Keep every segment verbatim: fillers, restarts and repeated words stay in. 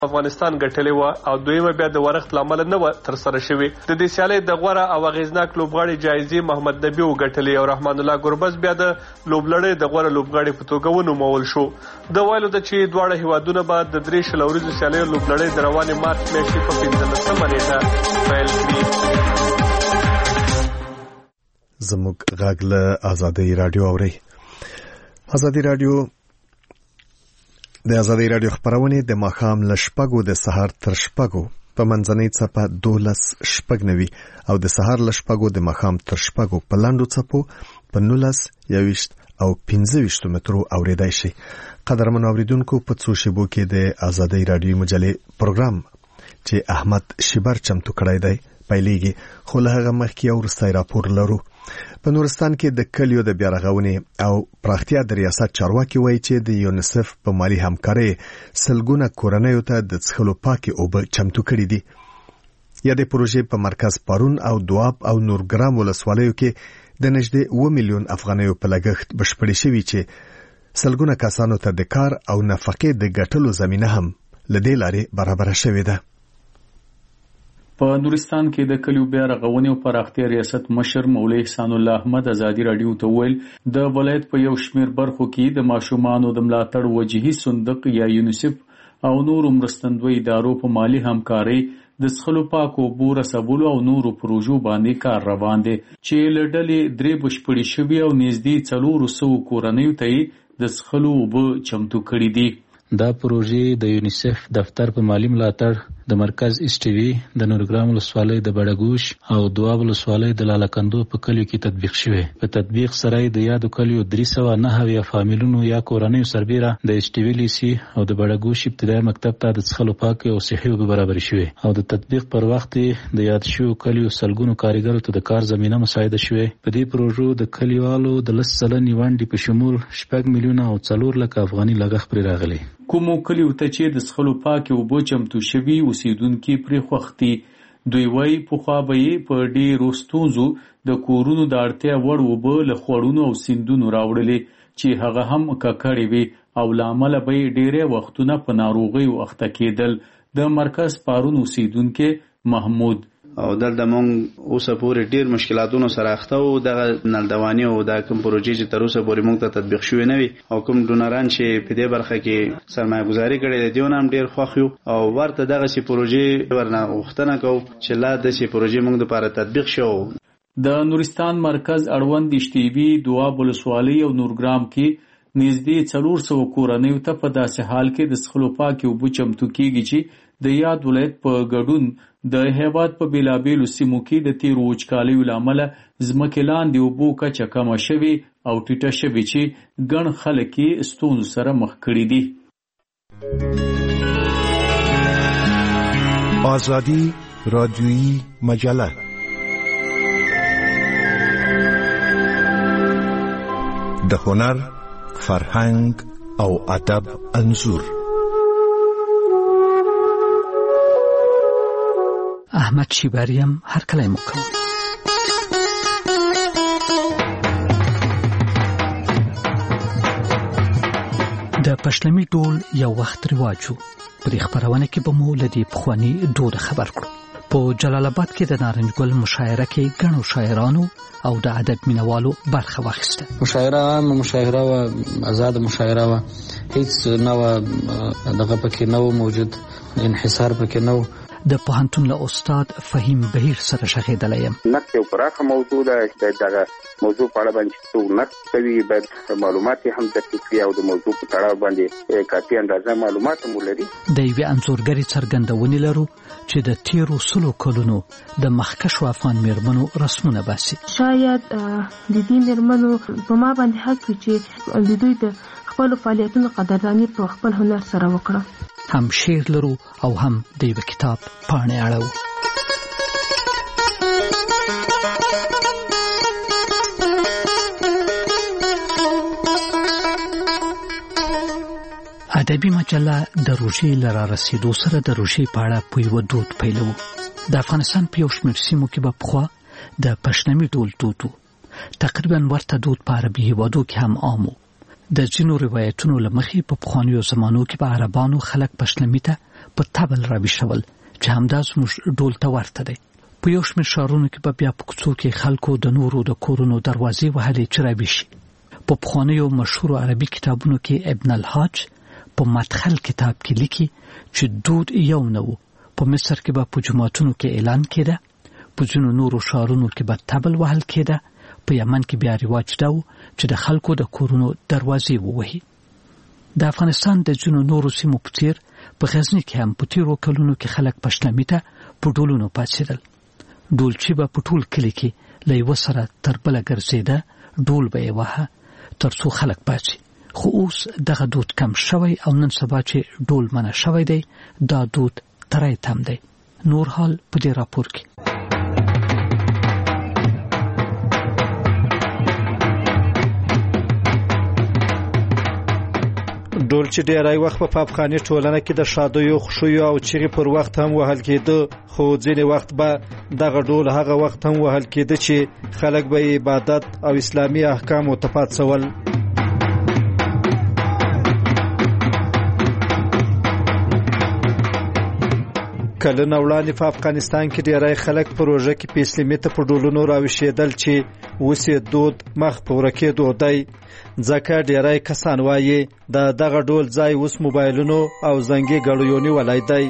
افغانستان ګټلې و او دویمه بیا د ورښت لامل نه و تر سره شوی. د دې سیالۍ د غوره او اغیزناک لوبغاړي جایزې محمد نبی وګټلې او رحمان الله ګربز بیا د لوبلړۍ د غوره لوبغاړي په توګه ونومول شو. د ویلو د چې دواړه هیوادونه به د درې شل ورځو سیالۍ لوبلړۍ د روانې مارچ میاشتې په پنځلسمه نیټه پیل کړي. زموږ غږ له آزادۍ رادیو اوري. آزادۍ رادیو د آزادۍ رادیو خبرونه د ماښام له شپږو د سهار تر شپږو په منځنۍ څپه دولس شپږ نوي او د سهار له شپږو د ماښام تر شپږو په لاندو څپو په نولس یویشت او پنځه ویشت مترو اوریدای شي. قدرمن اوریدونکو په څو شیبو کې د آزادۍ رادیو مجلې پروګرام چې احمد شیبر چمتو کړی دی پیلېږي، خو له هغه مخکې یو وروستی راپور لرو. په نورستان کې د کلیو د بیارغونې او پراختیا د ریاست چارواکي وایي چې د یونیسف په مالی همکارۍ سلګونه کورنیو ته د څښلو پاکې اوبه چمتو کړي دي. یا د پروژې په مرکز پارون او دواب او نورګرام ولسوالیو کې د نږدې اوه میلیون افغانیو په لګښت بشپړې شوي چې سلګونه کسانو ته د کار او نفقې د ګټلو زمینه هم له دې لارې برابره شوې ده. په نورستان کې د کلیو بیا رغونې او پراختیا ریاست مشر مولوي احسان الله احمد ازادي رادیو ته ویل د ولایت په یو شمېر برخو کې د ماشومانو د ملاتړ وجهي صندوق یا یونیسف او نورو مرستندوی ادارو په مالی همکارۍ د څښلو پاکو اوبو رسولو او نورو پروژو باندې کار روان دی چې له ډلې درې بشپړې شوي او نږدې څلورو سوو کورنیو ته یې د څښلو اوبه چمتو کړي دي. دا پروژې د یونیسف دفتر په مالی ملاتړ د مرکز ایسټیوی د نورګرام ولسوالۍ د بډګوش او دواب ولسوالۍ د لالکندو په کلیو کې تطبیق شوی. په تطبیق سره د یادو کلیو درې سوه نهه اویا فامیلونو یا کورنیو سربیره د ایسټیوی لیسي او د بډګوش ابتدایي مکتب ته د څښلو پاکې او صحي اوبه برابرې شوې او د تطبیق پر وخت د یاد شویو کلیو سلګونو کارګرو ته د کار زمینه مساعده شوې. په دې پروژو د کلیوالو د لس سلنې ونډې په شمول شپږ میلیونه او څلور لکه افغاني لګښت پرې راغلی. کومو کلیو ته چې د څښلو پاکې اوبه چمتو شوي اوسیدونکي پرې خوښ دي. دوی وایي پخوا به یې په ډېرو ستونزو د کورونو د اړتیا وړ اوبه له خوړونو او سیندونو راوړلې چې هغه هم ککړې وي او له امله به یې ډېری وختونه په ناروغیو اخته کېدل. د مرکز پارون اوسیدونکی محمود او دلته مونږ اوسه پورې ډیر مشکلاتونو سره اخته وو. دغه نلدواني او د کوم پروژې چې تر اوسه پورې مونږ ته تطبیق شوې نه وي او کوم ډونران چې په دې برخه کې سرمایه گذاري کړې دي دیونه هم ډیر خوښ یو او ورته دغه سي پروژې ورنه غوښتنه کوو چې لا د سي پروژې مونږ لپاره تطبیق شو. د نورستان مرکز اړوند ایسټیوی دواب ولسوالۍ او نورګرام کې نږدې څلور سوه کورنیو ته په داسې حال کې د څښلو پاکې اوبه چمتو کېږي چې د یاد ولایت په ګډون د هیواد په بیلابیلو سیمو کې د تیرو وچکالیو له امله ځمکې لاندې اوبو کچه کمه شوې او ټیټه شوې چې ګڼ خلک یې ستونزو سره مخ کړي دي. آزادی رادیویی مجله د هنر، فرهنګ او ادب انځور. احمد شیبریم هر کله مکو د پښتني ډول یو وخت رواجو په خبرونه کې به مو لدی پخوانی دود خبر کړو. په جلال آباد کې د نارنج ګل مشاعره کې ګڼو شاعرانو او د ادب مینوالو برخه واخیسته. مشاعره عام مشاعره و آزاد مشاعره و هیڅ نو دغه پکې نو موجود انحصار پکې نو. د پوهنتون له استاد فهیم بهیر سره شغېدلی یم. نقد یو پراخه موضوع ده چې دغه موضوع په اړه باندې څو نقد کوي باید معلومات هم دقیق وي او د موضوع په اړه باندې کافي اندازه معلومات هم ولري. د یوې انځورګرې څرګندونې لرو چې د تیرو سلو کلونو د مخکښو افغان میرمنو رسمونه باسي. شاید د دې میرمنو په ما باندې حق وي چې د دوی د خپل فعالیتونو قدرداني په خپل هنر سره وکړم. هم شعر لرو او هم د یو کتاب پاڼې اړو. ادبي مجله د روژې لرا رسیدو سره د روژې په اړه په یو دود پیلو. د افغانستان په یو شمېر سیمو کې به پخوا د پښتني ډول دود و. تقریبا ورته دود په عربي هېوادو کې هم عام و. د ځینو روایتونو له مخې په پخوانیو زمانو کې به عربانو خلک پښتنمي ته په تبل راویشول چې همدا زموږ ډول ته ورته دی. په یو شمېر ښارونو کې به بیا په کوڅو کې خلکو د نورو د کورونو دروازې وهلې چې راویشي. په پخوانیو مشهورو عربي کتابونو کې ابن الحاج په مدخل کتاب کې لیکي چې دود یو نه و. په مصر کې به په جوماتونو کې اعلان کېده، په ځینو نورو ښارونو کې به تبل وهل کېده، په یمن کې بیا رواج دا و چې د خلکو د کورونو دروازې ووهي. د افغانستان د ځینو نورو سیمو په څېر په غزني کې هم په تېرو کلونو کې خلک پشلمي ته په ډولونو پاڅېدل. ډولچي به په ټول کلي کې له یوه سره تر بله ګرځېده، ډول به یې واهه تر څو خلک پاڅي. خو اوس دغه دود کم شوی او نن سبا چې ډول منع شوی دی، دا دود تری تم دی. نور حال په دې راپور کې. ډول چې ډیری وخت په افغاني ټولنه کې د شادیو، خوشیو او چیغې پر وخت هم وهل کېده، خو ځینې وخت به دغه ډول هغه وخت هم وهل کېده چې خلک به عبادت او اسلامي احکامو ته پاڅول. کلونه وړاندې په افغانستان کې ډیری خلک په روژه کې په اسلامي ته په ډولونو راویښېدل چې اوس یې دود مخ په ورکېدو دی. ځکه ډیری کسان وایي د دغه ډول ځای اوس موبایلونو او زنګي ګړیو نیولی دی.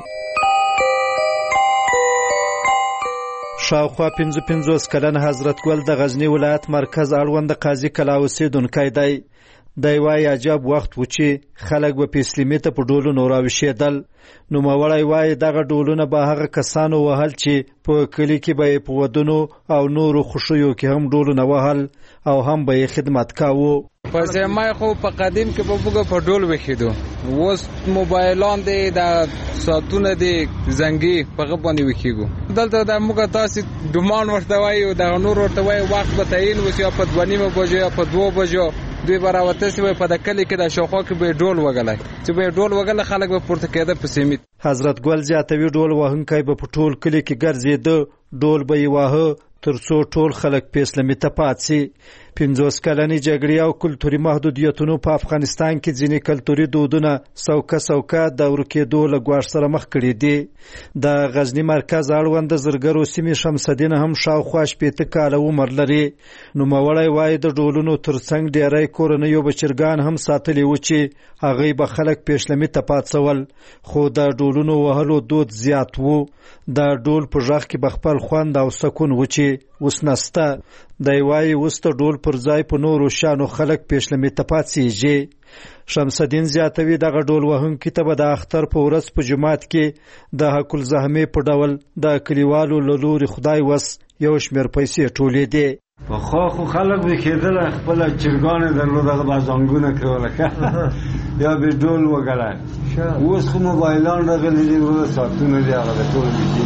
شاوخوا پنځه پنځوس کلن حضرت ګل د غزني ولایت مرکز اړوند قاضي کلا اوسېدونکی دی. دی وایي عجب وخت و چې خلک به په اسلامي ته په ډولونو راویښېدل. نوموړی وایي دغه ډولونه به هغه کسانو وهل چې په کلي کې به یې په ودونو او نورو خوښیو کې هم ډولونه وهل او هم به یې خدمت کاوه. په زمای خو په قدیم کې به موږ په ډول وښیدو، اوس موبایلان دی، د ساعتونه دی، زنګي په هغه باندې وښیږو. دلته د موږ تاسې ډمان ورته وایو، دغه نور ورته وایي وخت به تعین وشي، په دوه نیمه بجو یا په دوه بجو دوی به راوته سي په د کلي کې د شاوخوا کې به ډول وګلی، چې به ډول وګله خلک به پورته کېده په سیمې. حضرت ګل زیاتوي ډول وهونکی به په ټول کلي کې ګرځېده، ډول به یې واهه تر څو ټول خلک په اسلامي ته پاڅي. پنځوس کلنې جګړې او کلتوري محدودیتونو په افغانستان کې ځینې کلتوري دودونه سوکه سوکه د ورکېدو له ګواښ سره مخ کړي دي. د غزني مرکز اړوند د زرګرو سیمې شمس الدین هم شاوخوا شپېته کاله عمر لري. نوموړی وایي د ډولونو ترڅنګ ډیری کورنیو بچرګان هم ساتلي و چې هغوی به خلک په اسلامي ته پاڅول، خو د ډولونو وهلو دود زیات و. د ډول په غږ کې به خپل خوند او سکون و چې اوس نسته. دی وایي اوس د ډول پر ځای په نورو شیانو خلک په اسلامي ته پاڅېږي. شمس الدین زیاتوي دغه ډول وهونکي ته به د اختر په ورځ په جومات کې د حق الزحمې په ډول د کلیوالو له لوري خدای وس یو شمېر پیسې ټولېدې. پخوا خو خلک به کېدله خپله چرګانې درلوده، هغه به زنګونه کوله یا به ډول وګلی. اوس خو موبایلان راغلي دي، وروره ساعتونه دي، هغه د ټول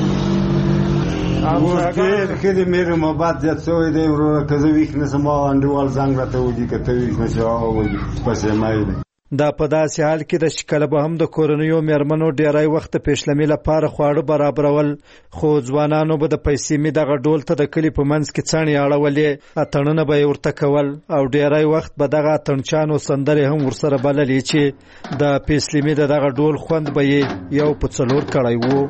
اوس ډېر ښه دی، مېرې محبت زیات شوی دی. وروره که زه ویښ نه شم هغه انډیوال زنګ راته وځي، که ته ویښ نه شې هغه وځي پسې مای دی. دا په داسې حال کې ده چې کله به هم د کورنیو میرمنو ډیری وخت د پېشلمي لپاره خواړه برابرول، خو ځوانانو به د پیسې مې دغه ډول ته د کلي په منځ کې څڼې اړولې، اتڼونه به یې ورته کول او ډیری وخت به دغه اتڼچانو سندرې هم ورسره بللې چې د پېسلمي د دغه ډول خوند به یې یو په څلور کړی و.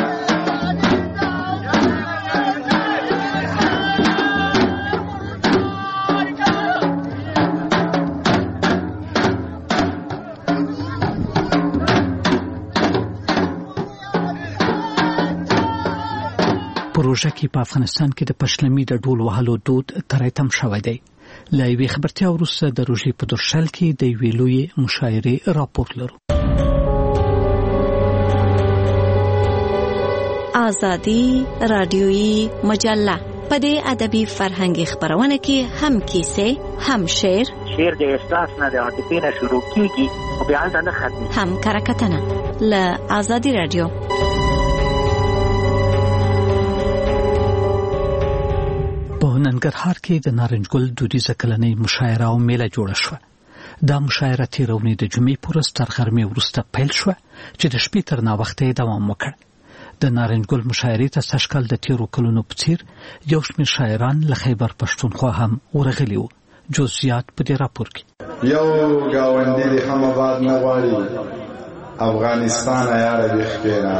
پروژه کې په افغانستان کې د پشلمي د ډول وهلو دود تری تم شوی دی. له یوې خبرتیا وروسته د روژې په درشل کې د یوې لویې مشاعرې راپور لرو. آزادي رادیویي مجله په دې ادبي فرهنګي خبرونه کې هم کیسې، هم شعر، شعر د احساس نه د عاطفې نه شروع کیږي او بیا ځنه ختمي، هم کرکټنه. له آزادي رادیو. په ننګرهار کې د نارنج ګل دودیزه کلنۍ مشاعره او میله جوړه شوه. دا مشاعره تېره اونۍ د جمعې په ورځ تر غرمې وروسته پیل شوه چې د شپې تر ناوخته یې دوام وکړ. د نارنج ګل مشاعرې ته سږکال د تېرو کلونو په څېر یو شمېر شاعران له خیبر پښتونخوا هم ورغلي وو. جزئیات په دې راپور کې. یو ګاونډي دې هم آباد نه غواړي، افغانستان یاره ویخ کېنه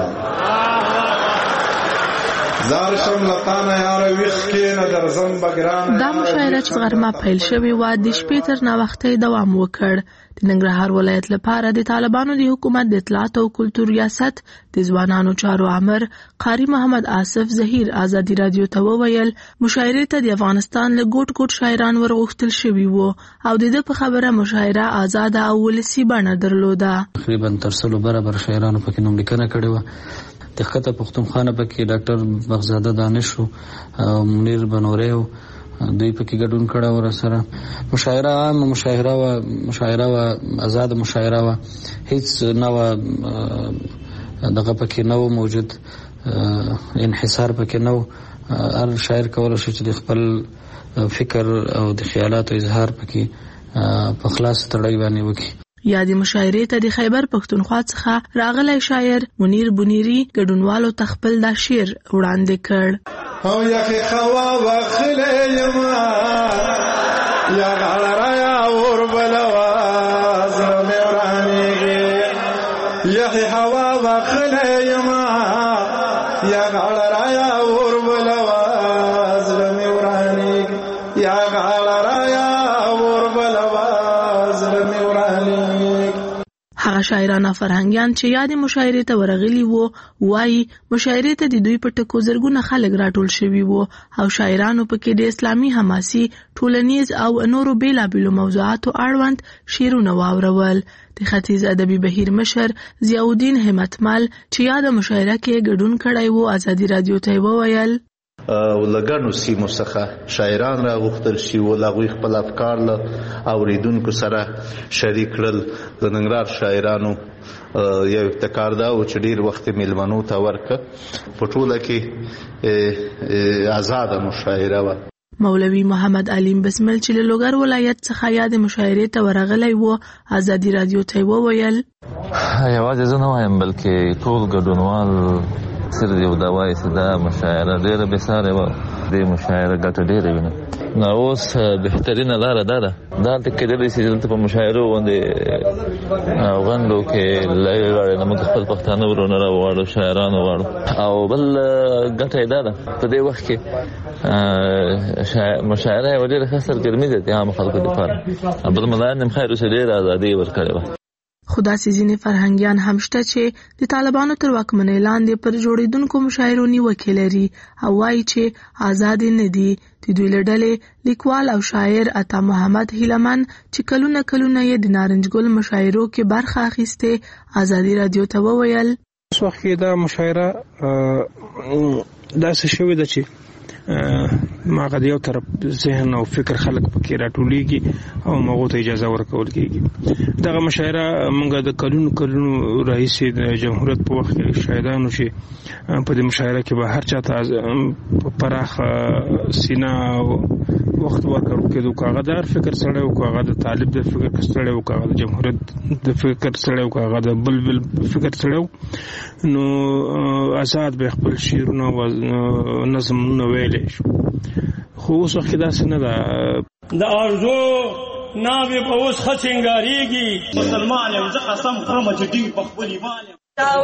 زار شم لطانه یاره ویخ کېنه درځم بګرانه. دا مشاعره چې غرمه پیل شوې وه د شپې تر ناوختۍ دوام وکړ. د ننګرهار ولایت لپاره د طالبانو د حکومت د اطلاعات او کلتور ریاست د ځوانانو چارو امر قاری محمد آصف ظهیر ازادي رادیو ته وویل مشاعرې ته د افغانستان له ګوټ ګوټ شاعران ورغوښتل شوي وو او د ده په خبره مشاعره آزاده او ولسي بڼه درلوده. تقریبا تر سلو برابر شاعرانو پکې نوملیکنه کړې وه. د ښکته پښتونخوا پکې ډاکټر بغزاده دانش او منیر بنوري دوی پکې ګډون کړه ور سره. مشاعره عام مشاعره و مشاعره و آزاد مشاعره و هیڅ نو دغه پکې نو موجود انحصار پکې نو. هر شاعر کولای شي چې د خپل فکر او د خیالاتو اظهار پکې په خلاص تړای باندې وکړي. یا د مشاعرې ته د خیبر پښتونخوا څخه راغلی شاعر منیر بنيري ګډونوالو ته خپل دا شعر وړاندې کړ. او یخی خوا وخلی یما یا غړرا یا اور بلوا زرمه ورانیږي یخی خوا وخلی یما یا غړرا یا اور بلوا زرمه ورانیږي یا غړرا یا اور بلوا زرمه ورانیږي. هغه شاعران فرهنګیان چې یاد مشاعرې ته ورغلي وو وایي مشاعرې ته د دوی په ټکو زرګونه خلک راټول شوي وو او شاعرانو پکې د اسلامي حماسي ټولنیز او نورو بیلابیلو موضوعاتو اړوند شعرونه واورول. د ختیځ ادبي بهیر مشر ضیاءالدین همتمل چې یاد مشاعره کې ګډون کړی وو ازادي رادیو ته وویل ولګانو سیمو څخه شاعران را غوښتل شي او هغوی خپل افکار له اوریدونکو سره شریک کړل. د ننګرهار شاعرانو یو ابتکار دا و چې ډیر وخت میلمنو ته ورکړه په ټوله کې آزاده مشاعره وه. مولوي محمد علیم بسمل چې له لوګر ولایت څخه یاد مشاعرې ته ورغلی وو ازادي رادیو ته وویل یوازې زه نه وایم بلکې ټول ګډونوال سر یو دا وایي چې دا مشاعره ډېره بېسارې وه. دې مشاعره ګټه ډېره وینه. نو اوس بهترینه لاره دا ده دلته کېدلی شي دلته په مشاعرو باندې غونډو کې لږ غاړې نه موږ خپل پښتانه ورونه راوغواړو شاعران وغواړو. او بل ګټه یې دا ده په دې وخت کې مشاعره یوه ډېره ښه سرګرمي ده د عامو خلکو دپاره. عبدالمنان خیر اوسې ډېره ازادي یې ورکړې وه. خو داسې ځینې فرهنګیان هم شته چې د طالبانو تر واکمنۍ لاندې پر جوړېدونکو مشاعرو نیوکې لري او وایي چې آزادې نه دي. د دوی له ډلې لیکوال او شاعر عطا محمد هیلمن چې کلونه کلونه یې د نارنج ګل مشاعرو کې برخه اخیستې ازادي رادیو ته وویل اوس وخت کې دا مشاعره داسې شوې ده چې ماغه د یو طرف ذهن او فکر خلک پکې راټولېږي او مغو ته اجازه ورکول کېږي. دغه مشاعره موږ د کلونو کلونو راهیسې د جمهوریت په وخت کې شاهدانو چې په دې مشاعره کې به هر چاته پراخ سینه وخت ورکړو کېدو. کاغه دار فکر سره او کاغه د طالب د فکر سره او کاغه د جمهوریت د فکر سره او کاغه د بلبل فکر سره نو آزاد به خپل شعرونه او نظمونه ویل شو. خو اوس وخت داسې نه ده. د ارزو ناوې به اوس ښه سینګارېږي. مسلمان یم زه قسم خورم چې ټینګ په خپل ایمان یم.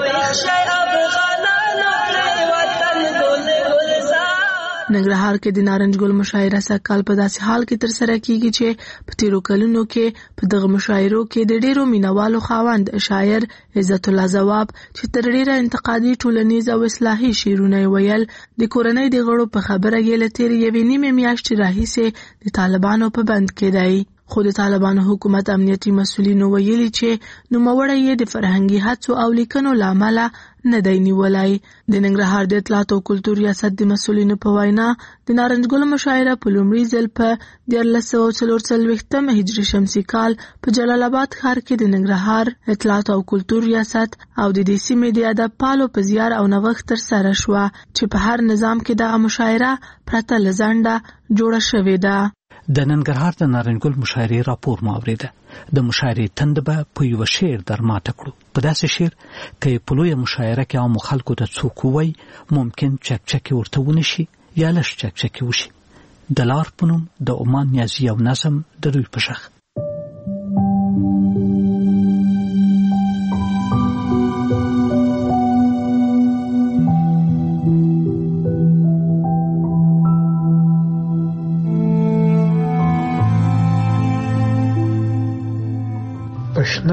ننګرهار کې د نارنج ګل مشاعره سږکال په داسې حال کې ترسره کیږي چې په تیرو کلونو کې په دغه مشاعرو کې د ډیرو مینوالو خاوند شاعر عزت الله ځواب چې تر ډیره انتقادي ټولنیز او اصلاحي شعرونه ویل د کورنۍ د غړو په خبره یې له تیرې یوې نیمې میاشتې راهیسې د طالبانو په بند کې دی. خو د طالبانو حکومت امنیتي مسؤلینو ویلي چې نوموړی یې د فرهنګي هڅو او لیکنو له امله نه دی نیولی. د ننګرهار د اطلاعات او کلتور ریاست د مسؤلینو په وینا د نارنج ګل مشاعره په لومړي ځل په دیارلس سوه څلور څلوېښتم هجري شمسي کال په جلال آباد ښار کې د ننګرهار اطلاعات او کلتور ریاست او د دې سیمې د ادب پالو په زیار او نوښت ترسره شوه چې په هر نظام کې دغه مشاعره پرته له ځنډه جوړه شوې ده. د ننګرهار د نارنج ګل مشاعرې راپور مو اورېده. د مشاعرې تند به په یو شعر در ماته کړو. په داسې شعر کې په لویه مشاعره کې عامو خلکو ته څوک ووایي ممکن چکچکې ورته ونشي یا لږ چکچکې وشي. د لار په نوم د عمان نیازي او نظم د دوی په شخ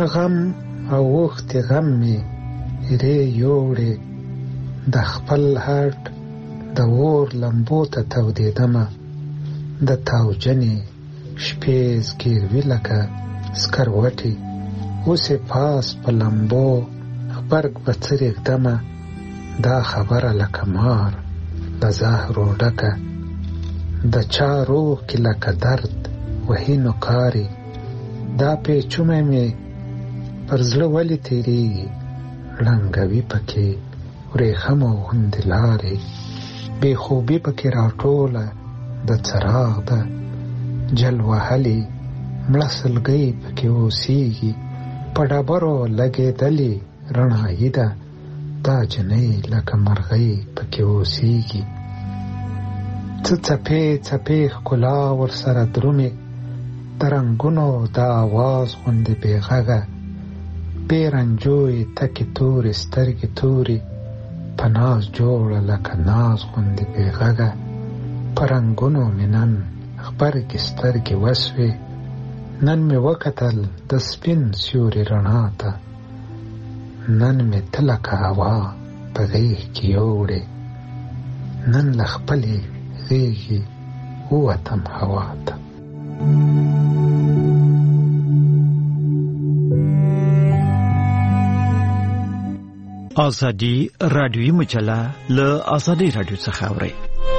غم او وختې غم مې ری یوړې د خپل هټ د اور لمبو ته تودېدمه د تاوجنې شپې زګیروي لکه سکروټې اوسې پاس په لمبو غبرګ به څه رېږدمه دا خبره لکه مار د زهرو ډکه د چا روح کې لکه درد وهي نوکارې دا پیچومه مې پر زړه ولې تېرېږي ړنګوي پکې ورېښمو غوندې لارې بې خوبي پکې راټوله د څراغ ده جل وهلې مړه سلګۍ پکې اوسېږي په ډبرو لګېدلې رڼایي ده دا جنۍ لکه مرغۍ پکې اوسېږي څه څپې څپې ښکلا ورسره درومې د رنګونو د آواز غوندې بې غږه بې رنجوې تکې تورې سترګې تورې په ناز جوړه لکه ناز غوندې بې غږه په رنګونو مې نن غبرګې سترګې وسوې نن مې وکتل د سپین سیوري رڼا ته نن مې ته لکه هوا په غېږ کې یوړې نن له خپلې غېږې ووتم هوا ته ازادي رادیوي مجله له ازادي رادیو څخه اوري.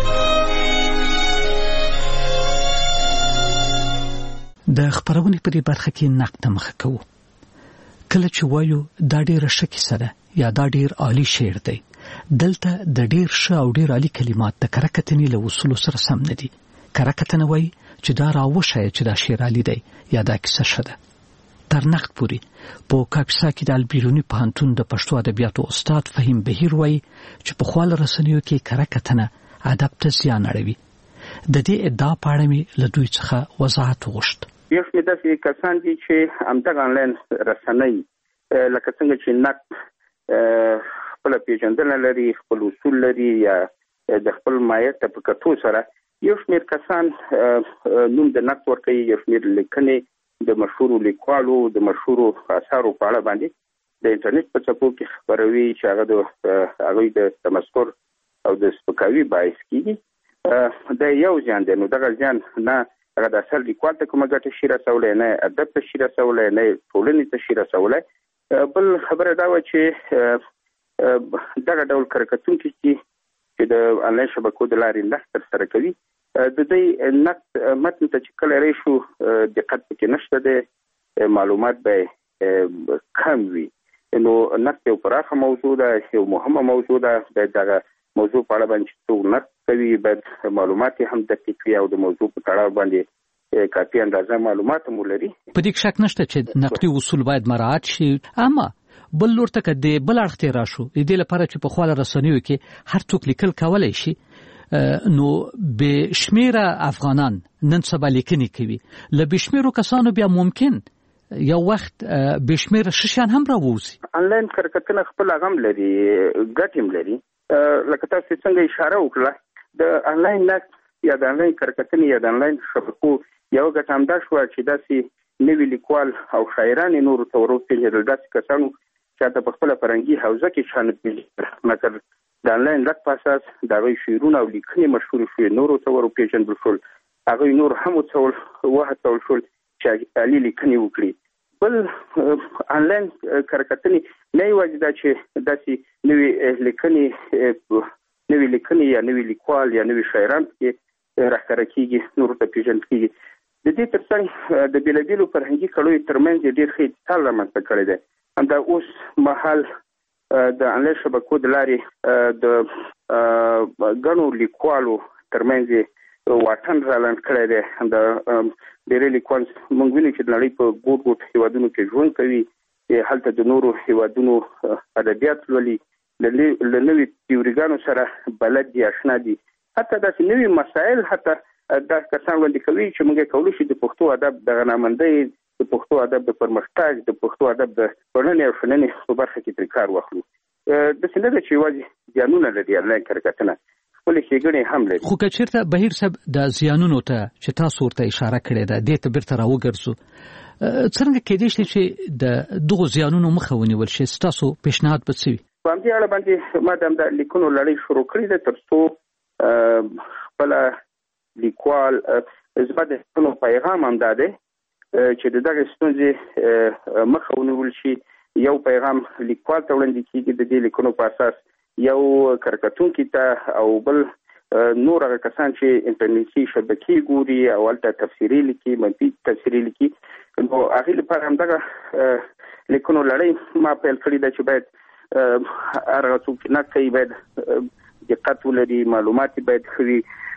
د خبرونې په دې برخه کې نقد مخه کوو. کله چې وایو دا ډېر ښه کیسه ده یا دا ډېر عالی شعر دی، دلته د ډېر ښه او ډېر عالی کلمات د کرکتنې له اصولو سره سم نه دي. کرکتنه وایي چې دا راوښایي چې دا شعر عالی دی یا دا کیسه ښه ده. تر نقد پورې په کاپیسا کې د البیرونی پوهنتون د پښتو ادبیاتو استاد فهیم بهیر وایي چې په خپل رسنیو کې کرکتنه ادب ته زیان اړوي. د دې ادعا په اړه مې له دوی څخه وضاحت وغوښت. یو شمېر داسې کسان دي چې همدغه انلاین رسنۍ لکه څنګه چې نقد خپله پېژندنه لري، خپل اصول لري یا د خپل مایه ته په کتو سره یو شمېر کسان نوم د نقد ورکوي، یو شمېر لیکنې د مشهورو لیکوالو د مشهورو اثارو په اړه باندې د انټرنیټ په څپو کې خپروي چې هغه د هغوی د تمسخر او د سپکاوي باعث کېږي. دا یو زیان دی. نو دغه زیان نه هغه د اثر لیکوال ته کومه ګټه شي رسولی، نه ادب ته شي رسولی، نه ټولنې ته شي رسولی. بل خبره دا وه چې دغه ډول کرکټونکي چې د انلاین شبکو د لارې نقد ترسره کوي، د دې نقد متن ته چې کله راشو دقت پکې نشته دی، معلومات به کم وي. نو نقد یو پراخه موضوع ده، یو مهمه موضوع ده. باید دغه موضوع په اړه باندې څوک نقد کوي باید معلومات هم دقیق وي او د موضوع په تړاو باندې کافي اندازه معلومات هم ولري. په دې شک نشته چې نقدي اصول باید مراعات شي. اما بل لور ته کده بل اړخ ته راشو د دې لپاره چې په خپل رسنیو کې هر څوک لیکل کولای شي، نو به شمیره افغانان نن سبا لیکنې کوي. له به شمیرو کسانو بیا ممکن یو وخت به شمیره ششان هم راوځي. انلاین کرکټونه خپل غم لري، ګټم لري. لکه تاسو څنګه اشاره وکړه، د انلاین نقد یا د انلاین کرکټنې یا د انلاین شبکو یو ګټه همدا شوه چې داسې نوي لیکوال او شاعران نورو ته وروپېژنل، داسې کسانو چې حتی په خپله فرهنګي حوزه کې چا نه پېژندل. مثلا د انلاین لک په اساس د هغوی شعرونه او لیکنې مشهورې شوې، نورو ته وروپېژندل شول. هغوی نور هم وهڅول شول چې عالي لیکنې وکړي. بل انلاین کرکټنې نه یوازې دا چې داسې نوي لیکنې نوي لیکنې یا نوي لیکوال یا نوي شاعران پکې راښکاره کېږي، نورو ته پېژندل کېږي. د دې تر څنګ د بېلابېلو فرهنګي کړیو ترمنځ ډېر ښه اتصال رامنځته کړی دی. همدا اوس مهال د انلاین شبکو د لارې د ګڼو لیکوالو ترمنځ واټن رالنډ کړی دی. همدا ډېری لیکوال موږ وینو چې د نړۍ په ګوټ ګوټ هېوادونو کې ژوند کوي، هلته د نورو هېوادونو ادبیات لولي، له نوي تیوريګانو سره بلد دي، آشنا دي. حتی داسې نوي مسایل حتی دا کسان وړاندې کوي چې موږ کولی شو د پښتو ادب د غنامندۍ، د پښتو ادب د پرمختګ، د پښتو ادب د ټولنې او شننې په برخه کې ترې کار واخلو. داسې نه ده چې یوازې زیانونه لري انلاین کرکټونه، خپلې ښېګڼې هم لري. خو که چېرته بهیر صاحب د زیانونو ته چې تاسو ورته اشاره کړې ده دې ته بیرته راوګرځو، څنګه کېدای شي چې د دغو زیانونو مخه ونیول شي؟ ستاسو پیشنهاد به څه وي؟ په همدې اړه باندې ما د لیکونو لړۍ شروع کړې ده تر څو خپله لیکوال زما د لیکونو پیغام هم دا دی چې د دغې ستونزې مخه ونیول شي. یو پیغام لیکوال ته وړاندې کېږي د دې لیکونو په اساس، یو کارکتونکي ته، او بل نور هغه کسان چې انټرنیټي شبکې ګوري او هلته تفسیري لیکي، منفي تفسیري لیکي. نو هغې لپاره همدغه لیکونو لړۍ ما پیل کړې ده چې باید هر هغه څوک چې نقد کوي باید دقت ولري، معلومات باید ښه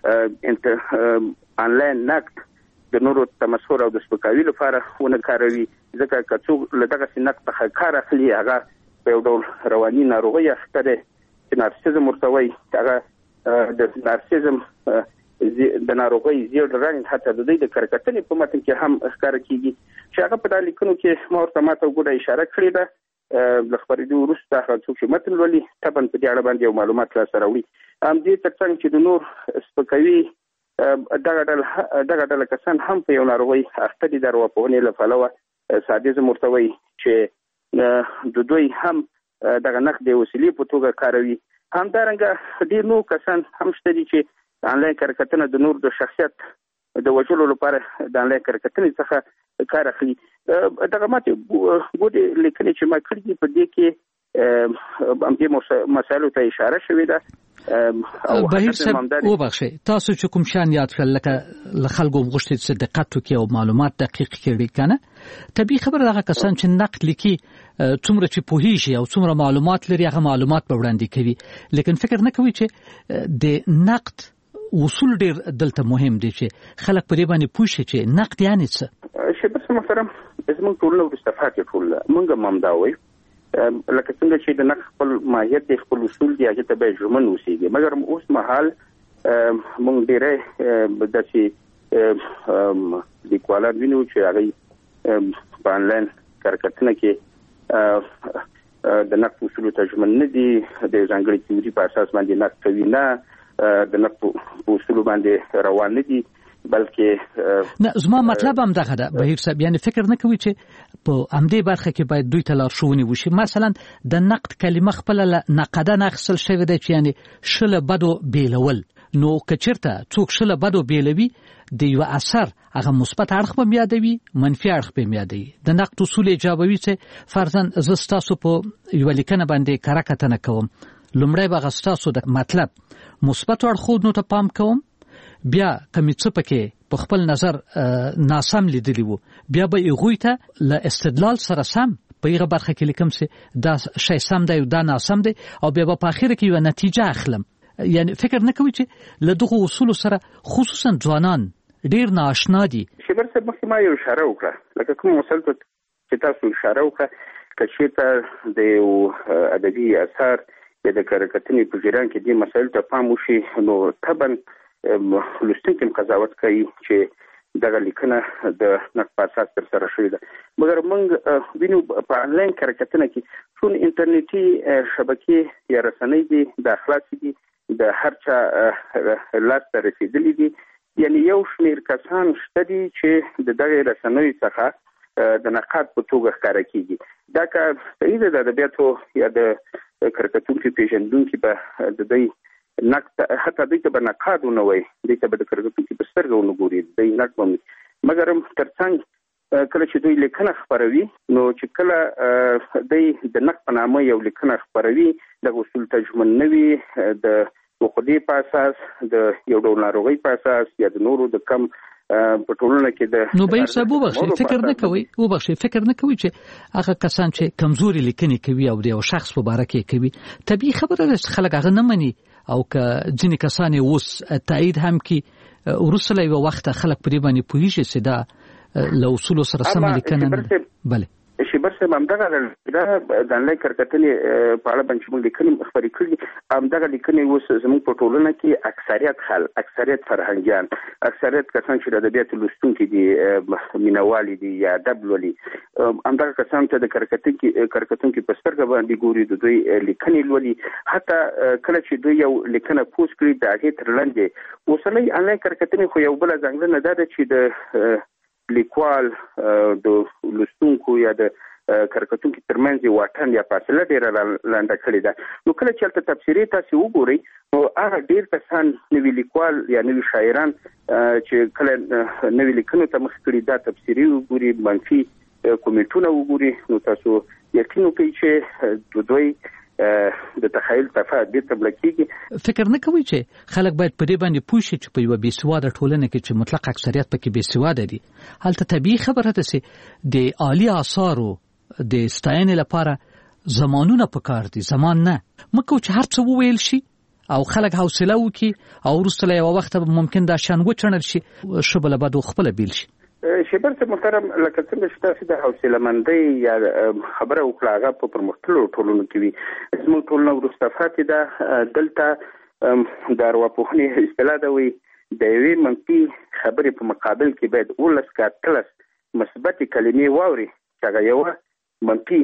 وي، آنلاین نقد د نورو تمسخر او د سپکاوي لپاره ونه کاروي، ځکه که څوک له دغسې نقد څخه کار اخلي هغه په یو ډول رواني ناروغۍ اخته دی چې نارسیزم ورته وایي. هغه د نارسیزم د ناروغۍ زیړ رنګ حتی د دوی د کرکټنې په متن کې هم ښکاره کېږي چې هغه په دا لیکنو کې ما ورته ماته وګوره اشاره کړې ده. د خپرېدو وروسته هغه څوک چې متن لولي طبعا په دې اړه باندې یو معلومات لاسته راوړي. همدې تر څنګ چې د نور سپکوي دغه ډله دغه ډله کسان هم په یو ناروغۍ اخته دي د ارواپوهنې له پلوه سادیزم ورته وایي چې د دوی هم دغه نقد د وسیلې په توګه کاروي. همدارنګه ډېر نور کسان هم شته دي چې آنلاین کرکټنه د نور د شخصیت د وژلو لپاره د آنلاین کرکټنې څخه کار اخلي. دغه ماته ګودې لیکنې چې ما کړي په دې کې همدې مسایلو ته اشاره شوې ده. بهیر صاحب وبخښئ، تاسو چې کوم شان یاد کړل لکه له خلکو غوښتي چې دقت وکړي او معلومات دقیق کړي کنه، طبیعي خبره هغه کسان چې نقد لیکي څومره چې پوهیږي او څومره معلومات لري هغه معلومات به وړاندې کوي، لیکن فکر نه کوي چې د نقد اصول ډېر دلته مهم دي چې خلک په دې باندې پوه شي چې نقد یعنې څه. شیبه محترم، زموږ ټولنه وروسته پاتې ټول موږ هم همدا وایو، لکه څنګه چې د نقد خپل ماهیت دی، خپل اصول دی، هغې ته باید ژمن اوسېږي. مګر اوس مهال موږ ډېری داسې لیکوالان وینو چې هغوی په آنلاین کرکټنه کې د نقد اصولو ته ژمن نه دي، د ځانګړي تیوري په اساس باندې نقد کوي، نه د نقد په اصولو باندې روان نه دي، بلکې نه. زما مطلب هم دغه ده بهیر صاحب، یعنی فکر نه کوي چې په همدې برخه کې باید دوی ته لارښوونې وشي. مثلا د نقد کلمه خپله له نقدن اخیستل شوې ده چې یعنی شله بدو بیلول. نو که چېرته څوک شله بدو بیلوي د یو اثر هغه مثبت اړخ به یادوي، منفي اړخ به یادوي. د نقد اصول ایجابوي چې فرضاً زه ستاسو په یوه لیکنه باندې کره کتنه کوم، لومړی به هغه ستاسو د مطلب مثبتو اړخونو ته پام کوم، بیا کمی څه پکې په خپل نظر ناسم لیدلی وو بیا به هغوی ته له استدلال سره سم په هغه برخه کې لیکم چې دا شی سم دی او دا ناسم دی، او بیا به په اخر کې یوه نتیجه اخلم. یعنی فکر نه کوي چې له دغو اصولو سره خصوصا ځوانان ډېر نااشنا دي. شیبر صاحب مخکې ما یو اشاره وکړه، لکه کوم مسایل ته چې تاسو اشاره وکړه، که چېرته د یو ادبي اثر یا د کرکټنې په جریان کې دې مسایلو ته پام وشي، نو طبعا لوستونکي هم قضاوت کوي چې دغه لیکنه د نقد په اساس ترسره شوې ده. مګر موږ وینو په آنلاین کرکټنه کې ټول انټرنیټي شبکې یا رسنۍ دي د خلاصې دي، د هر چا لاس ته رسېدلي دي. یعنی یو شمېر کسان شته دي چې د دغې رسنیو څخه د نقاد په توګه ښکاره کېږي. دا که صحیح ده، د ادبیاتو یا د کرکټونکي پېژندونکي به د دوی نقد حتی دوی ته به نقاد ونه وایي، دوی ته به د کرکټونکي په سترګه ونه ګوري، دوی نقد به ومني. مګر تر څنګ کله چې دوی لیکنه خپروي، نو چې کله دوی د نقد په نامه یو لیکنه خپروي، دغه اصول ته ژمن نه وي، د عقدې په اساس، د یو ډول ناروغۍ په اساس، یا د نورو د کم په ټولنه کې د نو بهیر صاحب وبخښئ، فکر نه کوي وبخښئ فکر نه کوي چې هغه کسان چې کمزوري لیکنې کوي او د یو شخص په باره کې کوي، طبیعي خبره ده چې خلک هغه نه مني، او که ځینې کسان یې اوس تایید هم کړي، وروسته له یوه وخته خلک په دې باندې پوهېږي چې دا له اصولو سره سمه لیکنه نه ده. بله شیبر صاحب، همدغه د آنلاین کرکټنې په اړه باندې چې موږ لیکنې خپرې کړي، همدغه لیکنې اوس زموږ په ټولنه کې اکثریت خلک، اکثریت فرهنګیان، اکثریت کسان چې د ادبیاتو لوستونکي دي، مینهوالي دي یا ادب لولي، همدغه کسان ته د کرکټونکي په سترګه باندې ګوري، د دوی لیکنې لولي. حتی کله چې دوی یو لیکنه پوسټ کړي د هغې تر لاندې اوسنۍ آنلاین کرکټنې خو یو بله ځانګړنه دا ده چې د لیکوال د لوستونکو یا د کرکټونکو ترمنځ واټن یا فاصله ډیره لنډه کړې ده. نو کله چې تل تفسیری تاسو وګورئ نو هغه ډیر کسان نوی لیکوال یا نوی شاعران چې کله نوی لیکنو ته مخ کړي دا تفسیری وګوري منفي کومنټونه وګوري نو تاسو یقین وکړئ چې دوی د تخیل تفاعل د تبلیغي فکر نه کوي چې خلک باید په دې باندې پوه شي چې په یو بې سواده ټولنه کې چې مطلق اکثریت پکې بې سواده دي هلته طبيعي خبره ده چې د عالی آثارو د ستاینې لپاره زمانونه پکار دي زمان نه مکو چې هر څه وویل شي او خلک حوصله وکړي او وروسته له یو وخت ممکن دا شان وچنل شي شبله بد خپل بیل شي. شیبر ته محترم لکه څنګه چې تاسو د حوصله مندۍ یا خبره وکړه هغه په پرمختللو ټولنو کې وي زموږ ټولنه وروسته پاتې ده دلته د ارواپوهنې اصطلاح ده وي د یوې منفي خبرې په مقابل کې باید اوولس که اتلس مثبتې کلمې واوري چې هغه یوه منفي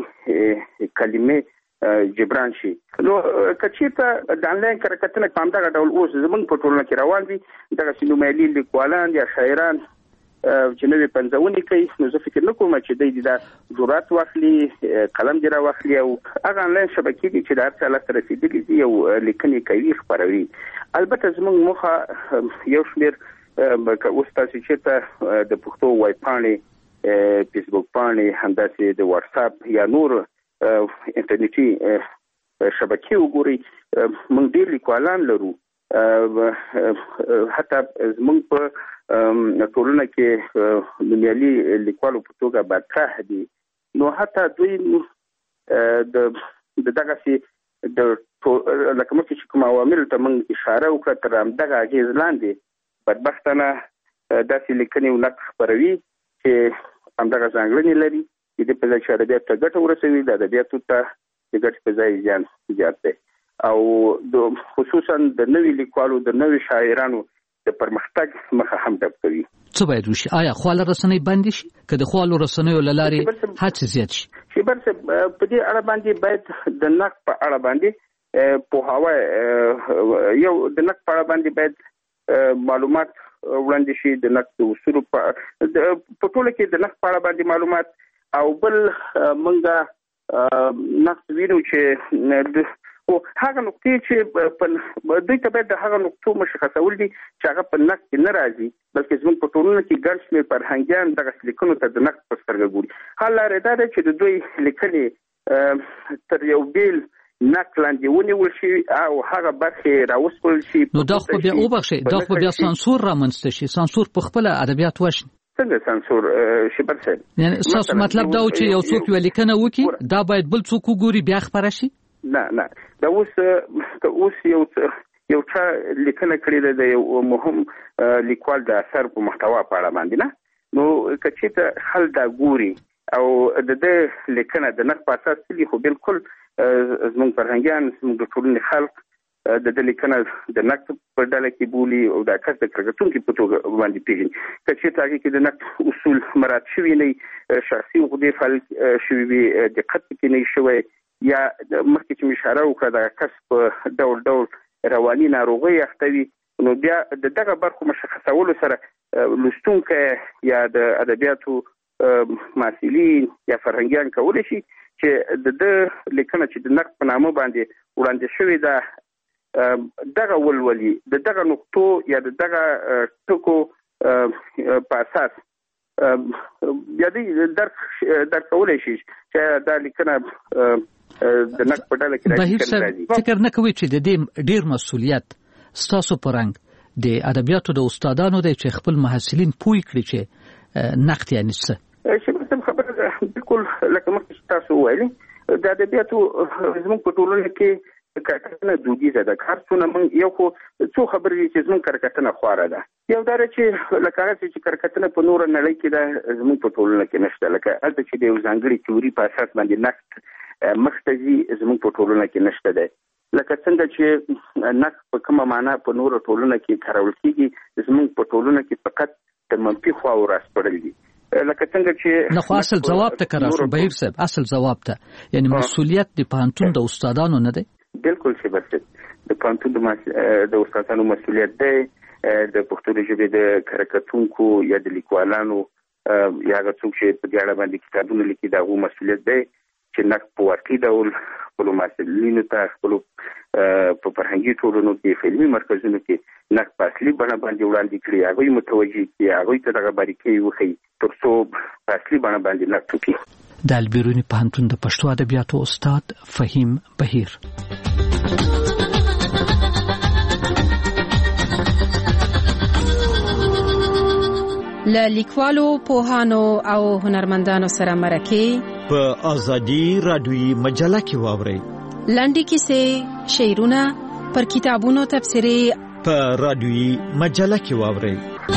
کلمې جبران شي. نو که چېرته د انلاین کرکټونه په همدغه ډول اوس زموږ په ټولنه کې روان دي دغسې نومیالي لیکوالان یا شاعران چې نوې پنځونې کوي نو زه فکر نه کوم چې دوی دا جرأت واخلي قلم دې راواخلي او هغه انلاین شبکې دي چې د هر څه لاسته رسېدلي دي او لیکنې کوي خپروي. البته زموږ موخه یو شمېر اوس تاسو چېرته د پښتو وای پاڼې فیسبوک پاڼې همداسې د واتساپ یا نور انټرنیټي شبکې وګورئ موږ ډېر لیکوالان لرو حتی زموږ په ټولنه کې نومیالي لیکوالو په توګه برطرح دي نو حتی دوی د دغسې د لکه مخکې چې کوم عواملو ته موږ اشاره وکړه تر همدغه اغېز لاندې بدبختانه داسې لیکنې او نقد خپروي چې همدغه ځانګړنې لري چې د په ځای چې ادبیاتو ته ګټه ورسوي د ادبیاتو ته د ګټې په ځای زیان زیات دی او د خصوصا د نوي لیکوالو د نوي شاعرانو د پرمختګ مخه هم ډب کوي. څه باید وشي؟ آیا خواله رسنۍ بندې شي که د خواله رسنیو له لارې هڅې زیات شي؟ شیبر صاحب په دې اړه باندې باید د نقد په اړه باندې پوهاوی یو د نقد په اړه باندې باید معلومات وړاندې شي د نقد د اصولو په ټوله کې د نقد په اړه باندې معلومات او بل موږ نقد وینو چې او هغه نقطې چې دوی ته باید د هغه نقطو مشخصول دي چې هغه په نقد کې نه راځي بلکې زموږ په ټولنه کې ګڼ شمېر فرهنګیان دغسې لیکنو ته د نقد په سترګه ګوري. حل لاره دا ده چې د دوی لیکنې تر یو بیل نقد لاندې ونیول شي او هغه برخې راوسپړل شي. نو دا خو بیا وبخښئ دا خو بیا سانسور رامنځته شي سانسور په خپله ادبیات وشي. څنګه سانسور شیبر صاحب؟ یعنې ستاسو مطلب دا و چې یو څوک یوه لیکنه وکړي دا باید بل څوک وګوري بیا خپره شي؟ نه نه دا اوس که اوس یو یو چا لیکنه کړې ده د یو مهم لیکوال د اثر په محتوا په اړه باندې نه نو که چېرته خلک دا ګوري او د ده لیکنه د نقد په اساس تلي خو بالکل زموږ فرهنګیان زموږ د ټولنې خلک د ده لیکنه د نقد په ډله کې بولي او دا کس د کرکټونکي په توګه باندې پېژني. که چېرته هغې کې د نقد اصول مراعات شوي نه شخصي عقدې فعال شوي وي دقت پکې نه شوی یا مخکې چې اشاره وکړه دغه کس په ډول ډول رواني ناروغۍ اخته وي نو بیا د دغه برخو مشخصولو سره لوستونکی یا د ادبیاتو محصلین یا فرهنګیان کولی شي چې د ده لیکنه چې د نقد په نامه باندې وړاندې شوې ده دغه ولولي د دغه نقطو یا د دغه ټکو په اساس بیا دوی درک درک کولی شي چې دا لیکنه د نقد په ډله کې راځي. فکر نه کوي چې د دې ډېر مسؤلیت ستاسو په رنګ د ادبیاتو د استادانو دی چې خپل محصلین پوه کړي چې نقد یعنې څه؟ شیبر خبره بالکل لکه مخکې تاسو وویلي د ادبیاتو زموږ په ټولنه کې کرکټنه دودیزه ده. هر څونه موږ یو خو څو خبرې چې زموږ کرکټنه خواره ده یو دا چې لکه هغه چې کرکټنه په نوره نړۍ کې ده زموږ په ټولنه کې نشته لکه هلته چې د یو ځانګړي تیوري په اساس باندې نقد مخته ځي زموږ په ټولنه کې نشته دی. لکه څنګه چې نقد په کومه معنا په نوره ټولنه کې کارول کېږي زموږ په ټولنه کې فقط د منفي خواو راسپړل دي. لکه څنګه چې نه خو اصل ځواب ته کراسو بهیر صاحب اصل ځواب ته یعنی مسؤلیت د پوهنتون د استادانو نه دی؟ بالکل شیبر صاحب د پوهنتون د استادانو مسؤلیت دی د پښتو ژبې د کرکټونکو یا د لیکوالانو یا هغه څوک چې په دې اړه باندې کتابونه لیکي دا غو مسؤلیت دی چې نقد په واقعي ډول خپل مسؤلینو ته خپل په فرهنګي ټولنو کې فلمي مرکزونو کې نقد په اصلي بڼه باندې وړاندې کړي، هغوی متوجه کړي، هغوی ته دغه باریکۍ وښیي تر څو په اصلي بڼه باندې نقد وکړي. د البیروني پوهنتون د پښتو ادبیاتو استاد فهیم بهیر. له لیکوالو، پوهانو او هنرمندانو سره مرکه په ازادي رادیویي مجله کې واورئ. لنډې کیسې، شعرونه، پر کتابونو تبصرې په رادیویي مجله کې واورئ.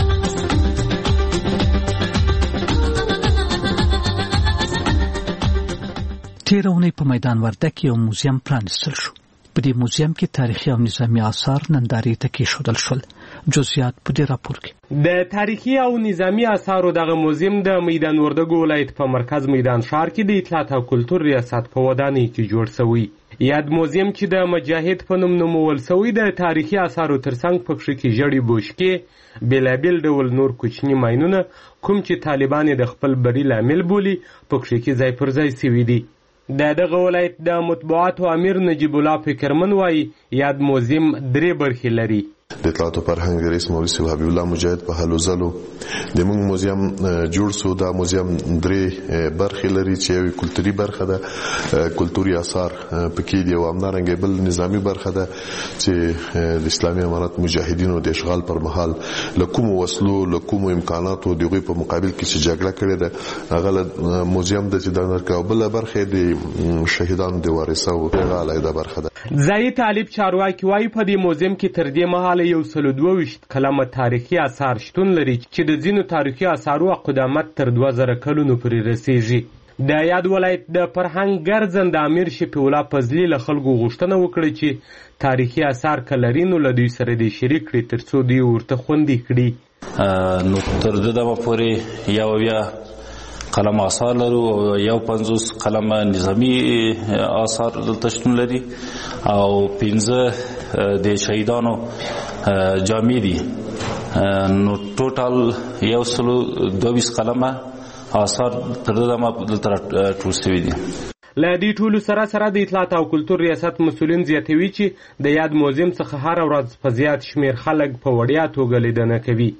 تېره اونۍ په میدان وردګ یو موزیم پرانیستل شو. په دې موزیم کې تاریخي او نظامي آثار نندارې ته کېښودل شول. جزئیات په دې راپور کې. د تاریخي او نظامي آثارو دغه موزیم د میدان وردګ ولایت په مرکز میدان ښار کې د اطلاعات او کلتور ریاست په ودانۍ کې جوړ شوی. یاد موزیم چې د مجاهد په نوم نومول شوی د تاریخي آثارو ترڅنګ پکښې کې ژړې بوشکې، بېلابېل ډول نور کوچني ماینونه کوم چې طالبان د خپل بری لامل بولي پکښې کې ځای پر ځای شوي دي. د دغه ولایت د مطبوعاتو امیر نجیب الله فکرمن وایي یاد موزیم درې برخې لري. د اطلاعات او فرهنګ رئیس مولوي صاحب حبیب الله مجاهد په هلو ځلو د موږ موزیم جوړ شو. دا موزیم درې برخې لري چې یو کلتوري برخه ده، کلتوري آثار پکې دي، او همدارنګه بل نظامی برخه ده چې د اسلامي امارت مجاهدینو د اشغال پر مهال له کومو وسلو له کومو امکاناتو د هغوی په مقابل کې چې جګړه کړې ده هغه له موزیم ده چې دا درکوي، او بله برخه د شهیدانو د وارثو هغه علیحده برخه ده. ځایي طالب چارواکي وایي په دې موزیم کې تر دې مهاله یو سل او دوه ویشت کلمه تاریخي آثار شتون لري چې د ځینو تاریخي آثارو قدامت تر دوه زره کلونو پورې رسیږي. د یاد ولایت د فرهنګ ګرځنده امیر شفیع الله فضلي له خلکو غوښتنه وکړه چې تاریخي آثار که لري نو له دوی سره دې شریک کړي تر څو دوی ورته خوندي کړي. نو تر دې دمه پورې یو بیا قلم آثار لرو او یو پنځوس قلم نظامی آثار دلته شتون لري او پنځه د شهیدانو جامې دي. نو ټوټال یو سلو دوه ویشت قلمه آثار تر دې دمه دلته ټول شوي دي. له دې ټولو سره سره د اطلاعات او کلتور ریاست مسؤلین زیاتوي چې د یاد موزیم څخه هره ورځ په زیات شمیر خلک په وړیا توګه لیدنه کوي.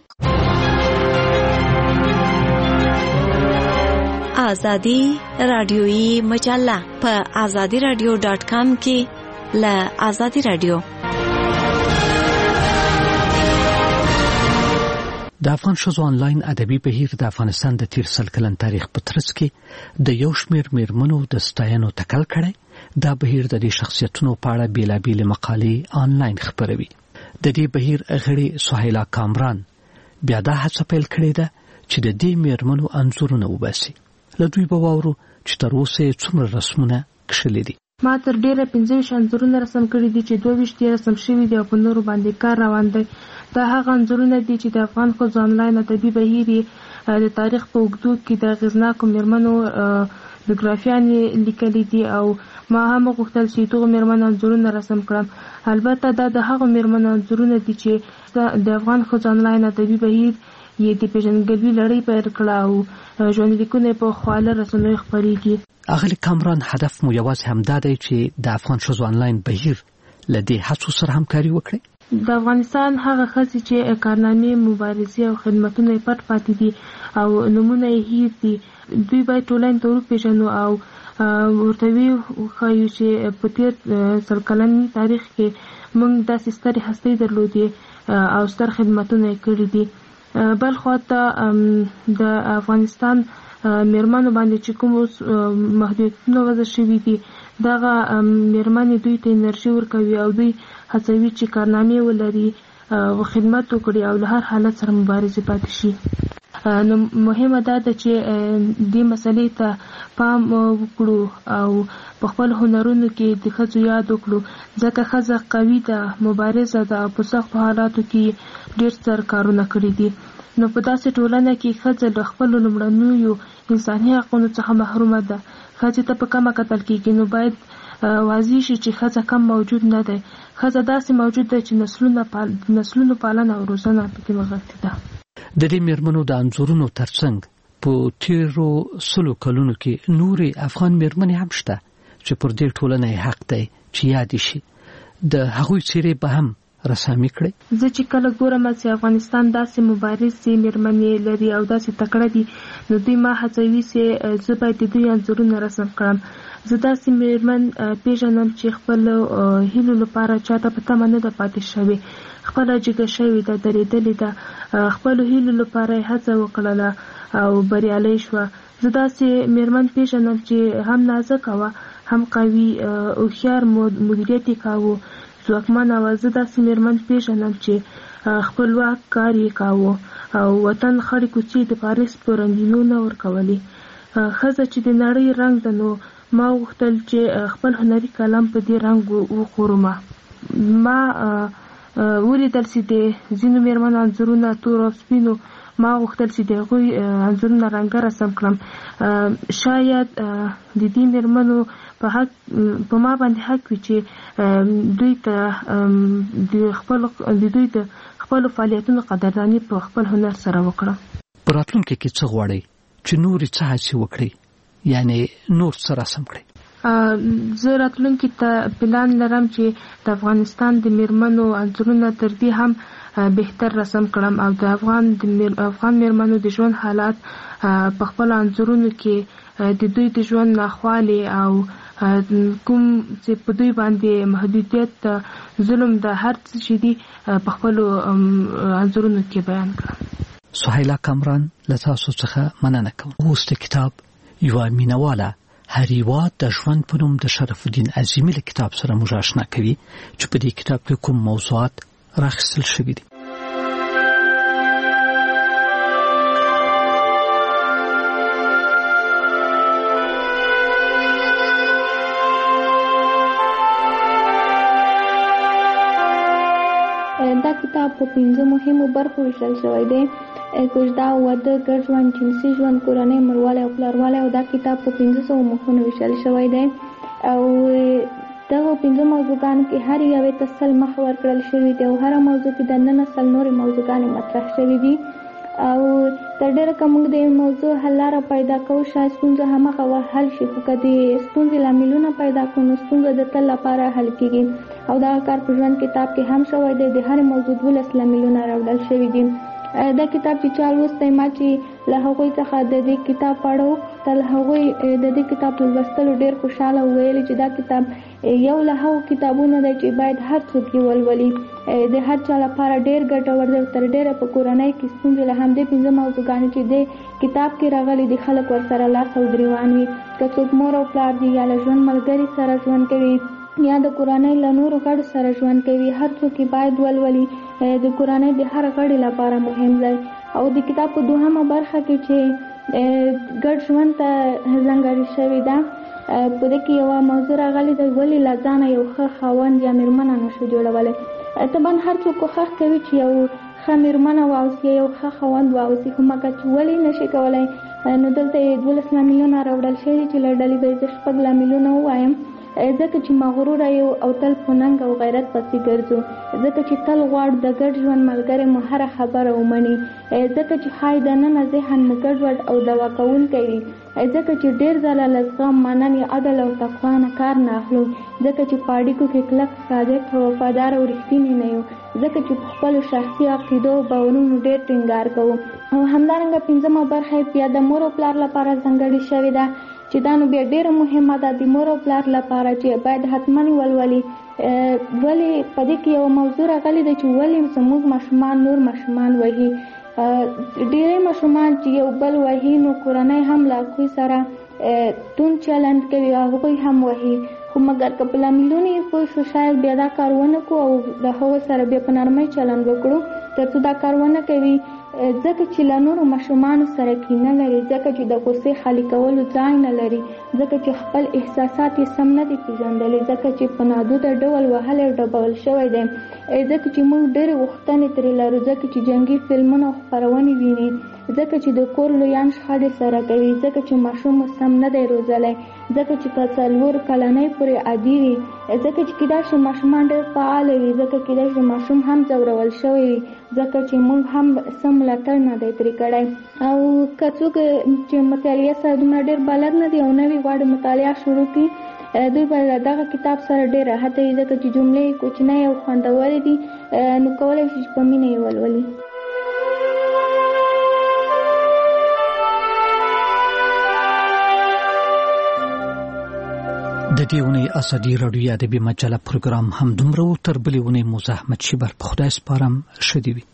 آزادی رادیویی مجله په آزادی رادیو ډاټ کام کې له آزادی رادیو. د افغان ښځو آنلاین ادبي بهیر د افغانستان د تیر سل کلن تاریخ په ترڅ کې د یو شمېر میرمنو د ستاینو تکل کړی. دا بهیر د دې شخصیتونو په اړه بېلابېلې مقالې آنلاین خپروي. د دې بهیر غړې سهیلا کامران بیا دا هڅه پیل کړې ده چې د دې میرمنو انځورونه وباسي. له دوی به واورو چې تر اوسه یې څومره رسمونه کښلي دي. ما تر ډیره پنځه ویشت انځورونه رسم کړي دي چې دوه ویشت یې رسم شوي دي او په نورو باندې کار روان دی. دا هغه انځورونه دي چې د افغان ښځو آنلاین ادبي بهیر د تاریخ په اوږدو کې د اغېزناکو میرمنو بیوګرافیانې لیکلي دي او ما هم غوښتل چې دغو میرمنو انځورونه رسم کړم. البته دا د هغو میرمنو انځورونه دي چې د افغان ښځو آنلاین ادبي بهیر یې د پیژندګلوي لړۍ پیل کړه او ژوندلیکونه په خواله رسنیو خپرېږي. اغلې کامران هدف مو یوازې همدا دی چې د افغان ښځو آنلاین بهیر له دې هڅو سره همکاري وکړي. د افغانستان هغه ښځې چې کارنامې، مبارزې او خدمتونه یې پټ پاتې دي او نومونه یې هیر دي، دوی باید ټولنې ته وپېژنو او ورته وښایو چې په تېر سل کلن تاریخ کې موږ داسې سترې هستۍ درلودې او ستر خدمتونه یې کړي دي. بل خواته د افغانستان میرمنو باندې چې کوم محدودیتونه وضع شوي دي دغه میرمنې دوی ته انرژي ورکوي او دوی هڅوي چې کارنامې ولري او خدمت وکړي او له هر حالت سره مبارزه پاتې شي. نو مهمه ده چې دې مسلې ته پام وکړو او په خپل هنرونو کې د ښځو یاد وکړو ځکه ښځه قوي ده، مبارزه ده او په سختو حالاتو کې ډېر ستر کارونه کړي دي. نو په داسې ټولنه کې ښځه له خپلو لومړنیو انساني حقونو څخه محرومه ده. ښځې ته په کمه کتل کېږي نو باید واضح شي چې ښځه کم موجود نه دی. ښځه داسې موجود ده چې نسلونه پال... نسلونو پالنه او روزنه پکې نغښتې ده. د دې میرمنو د انځورونو ترڅنګ په تیرو سلو کلونو کې نوري افغان میرمنې هم شته چې پر دې ټولنې حق دی چې یاد شي د هغوی څیرې به هم رسامي کړي. زه چې کله ګورم چې افغانستان داسې مبارزې میرمنې لري او داسې تکړه دي نو دوی ما هڅوي چې زه باید د دوی انځورونه رسم کړم. زه داسې میرمن پیژنم چې خپل هیلو لپاره چاته په تمه نه ده پاتې شوې، خپله جګه شوې ده، درېدلې ده، خپلو هیلو لپاره یې هڅه وکړله او بریالی شوه. زه داسې میرمن پیژنم چې هم نازکه وه، هم قوي، هوښیار مدیریت یې کاوه، ځواکمنه وه. زه داسې میرمن پیژنم چې خپلواک کار یې کاوه او وطن خړې کوڅې د پاریس په رنګینو نه ورکولې. ښځه چې د نړۍ رنګ ده نو ما غوښتل چې خپل هنري کلام په دې رنګ وخورم. ما ولیدل چې د ځینو میرمنو انځورونه تور او سپینو، ما غوښتل چې د هغوی انځورونه رنګه رسم کړم. شاید د دې میرمنو په حق په ما باندې حق وي چې دوی ته د خپل د دوی د خپلو فعالیتونو قدرداني په خپل هنر سره وکړم. په راتلونکي کې څه غواړئ چې نورې څه هڅې وکړي، یعنی نور څه رسم کړي؟ زه راتلونکي ته پلان لرم چې د افغانستان د میرمنو انځورونه تر دې هم بهتر رسم کړم او د افغان د افغان میرمنو د ژوند حالات په خپل انځورونو کې د دوی د ژوند ناخوالې او کوم چې په دوی باندې محدودیت، ظلم، د هر څه چې دي په خپلو انځورونو کې بیان کړم. سهیلا کامران له تاسو څخه مننه کوم. اوس د کتاب یوه مینواله هر هیواد د ژوند په نوم د شرف الدین عظیمي له کتاب سره موږ آشنا کوي چې په دې کتاب کې کوم موضوعات راخیستل شوي دي. دا کتاب په پنځه مهمو برخو ویشل شوی دی: کوژده، واده، ګډ ژوند، جنسي ژوند، کورنۍ، مړوالی او پلاروالی. او دا کتاب په پنځه سوو مخونو ویشل شوی دی او دغه پنځه موضوعګانو کې هر یوې ته سل مخه ورکړل شوي دي او هره موضوع کې د نن سل نورې موضوعګانې مطرح شوي دي. او تر ډېره که موږ د موضوع حل لاره پیدا کوو شاید ستونزه همغه حل شي، خو که د ستونزې لاملونه پیدا کړو نو ستونزه د تل لپاره حل کېږي. او دغه کار په ژوند کتاب کې هم شوی دی. د هرې موضوع دولس لاملونه راوړل شوي دي. دا کتاب چې چا لوستی، ما چې له هغوی څخه د دې کتاب په اړه وپوښتل، هغوی د دې کتاب په لوستلو ډېر خوشحاله وویل چې دا کتاب یو له هغو کتابونو دی چې باید هر څوک یې ولولي. د هر چا لپاره ډېر ګټور دی. تر ډېره په کورنۍ کې ستونزې له همدې پنځه موضوعګانې چې د کتاب کې راغلي دي خلک ورسره لاس او ګرېوان وي. که څوک مور او پلار دي یا له ژوند ملګري سره ژوند کوي یا د کورنۍ له نورو غړو سره ژوند کوي، هر څوک باید ولولي. د کورنۍ د هر غړي لپاره مهم دی. او د کتاب په دوهمه برخه کې چې ګډ ژوند ته ځانګړې شوې ده، په دې کې یوه موضوع راغلې ده: ولې له ځانه یو ښه خاوند یا میرمنه نشو جوړولی. طبعا هر څوک کوښښ کوي چې یو ښه میرمنه واوسي، یو ښه خاوند واوسي، خو مګر چې ولې نشي کولی نو دلته یې دولس لاملونه راوړل شوي چې له ډلې به یې زه شپږ لاملونه ووایم. ځکه چې مغروره یو او تل په ننګ او غیرت پسې ګرځو، ځکه چې تل غواړو د ګډ ژوند ملګری مو هره خبره ومني، ځکه چې ښایي دننه ذهن مو ګډوډ او دوا کوونکی وي، ځکه چې ډېر ځله له زغم، مننې، عدل او تقوا نه کار نه اخلو، ځکه چې په اړیکو کې کلک، صادق او وفادار او رښتیني نه یو، ځکه چې په خپلو شخصي عقیدو او باورونو ډېر ټینګار کوو. او همدارنګه پنځمه برخه یې بیا د مور او پلار لپاره ځانګړې شوې ده چې دا نو بیا ډېره مهمه ده د مور او پلار لپاره چې باید حتما ولولي. ولې په دې کې یو موضوع راغلی ده چې ولې زموږ ماشومان نور ماشومان وهي. ډېری ماشومان چې یو بل وهي نو کورنۍ هم له هغوی سره توند چلند کوي او هغوی هم وهي، خو مګر که په لاملونو یې پوه شو شاید بیا دا کار ونه کړو او د هغو سره بیا په نرمۍ چلند وکړو تر څو دا کار ونه کوي. ځکه چې له نورو ماشومانو سره کینه لري، ځکه چې د غصې خالي کولو ځای نه لري، ځکه چې خپل احساسات یې سم نه دي پېژندلي، ځکه چې په نادوده ډول وهلی او ډبول شوی دی، ځکه چې موږ ډېرې غوښتنې ترې لرو، ځکه چې جنګي فلمونه او خپرونې ویني، ځکه چې د کور لویان شخړې سره کوي، ځکه چې ماشوم سم نه دی روزلی، ځکه چې په څلور کلنۍ پورې عادي وي، ځکه چې کیدای شي ماشومان ډېر فعال وي، ځکه کیدای شي ماشوم هم ځورول شوی وي، ځکه چې موږ هم سم ملاتړ نه دی ترې کړی. او که څوک چې مطالعه سره دومره ډېر بلد نه دي او نوی غواړي مطالعه شروع کړي، دوی به دغه کتاب سره ډېر راحت وي، ځکه چې جملې کوچنۍ او خوندورې دي، نو کولی شي چې په مینه یې ولولي. د دې اونۍ ازادي راډیو ادبي مجله پروګرام هم دومره و. تر بلې اونۍ مو زه احمد شیبر په خدای سپارم. ښه دې وي.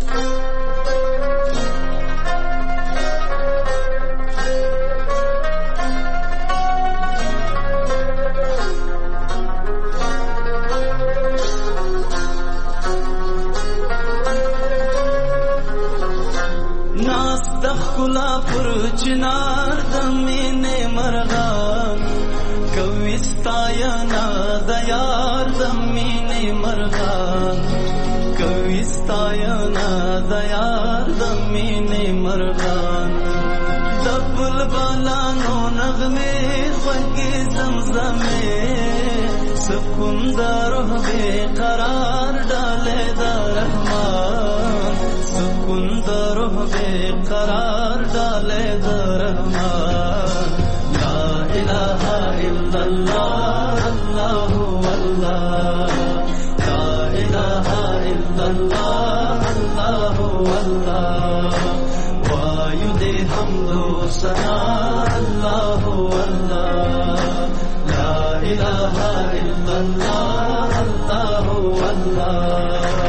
ناس د ښکلا پر چنار د مینې مرغان کوي ستاینا د یار د مینې مرغان، کوي ستاینا د یار د مینې مرغان. د بلبلانو نغمې خوږې زمزمې سکون د روح بې قرار ډالې د رحمان، سکون د روح بې قرار ډالې د رحمان. لا اله الا الله الله والله، لا اله الا الله الله والله، وایو دې حمد و ثنا الله والله، لا اله الا الله الله والله.